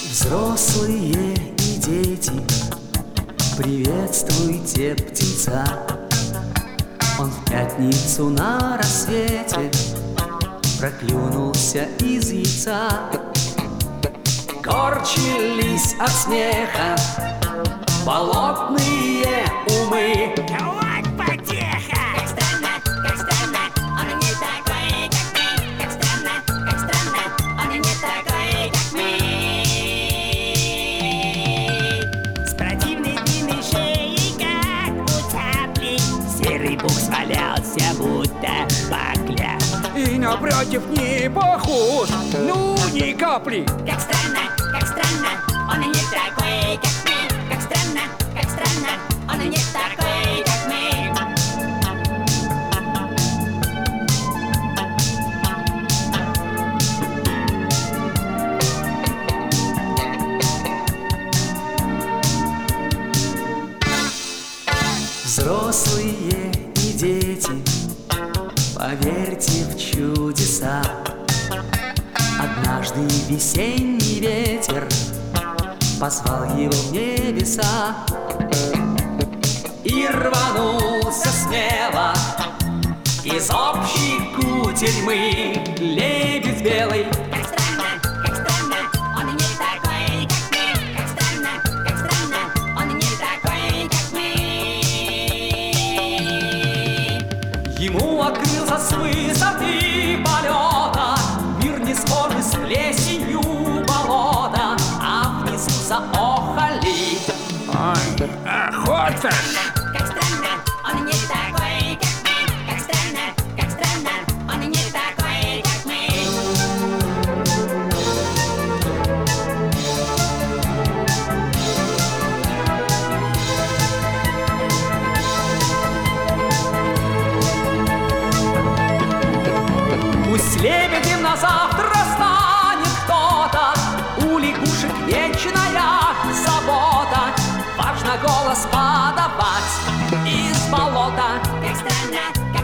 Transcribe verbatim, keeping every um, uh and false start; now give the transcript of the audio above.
Взрослые и дети, приветствуйте птенца. Он в пятницу на рассвете проклюнулся из яйца. Корчились от смеха болотные умы. Вот потеха! Как странно, как странно, он не такой, как мы. Как странно, как странно, он не такой, как мы. С противной длинной шеей, как у цапли, серый пух свалялся, будто бакля. И напротив не похож, ну ни капли. Как странно, как странно, он не такой, как мы. Как странно, как странно, он не такой, как мы. Взрослые и дети, поверьте в чудеса. Однажды весенний ветер позвал его в небеса и рванулся смело из общей кутерьмы лебедь белый. Как странно, как странно, он не такой, как мы. Как странно, как странно, он не такой, как мы. Ему открылся с высоты полета мир, не схожий с плесенью болота, а внизу заохали. Ой, охота! Как странно, он не такой, как мы. Как странно, как странно, он не такой, как мы. Пусть лебедем на завтра станет кто-то, у лягушек вечная забота. Важно голос подавать из болота. Как странно,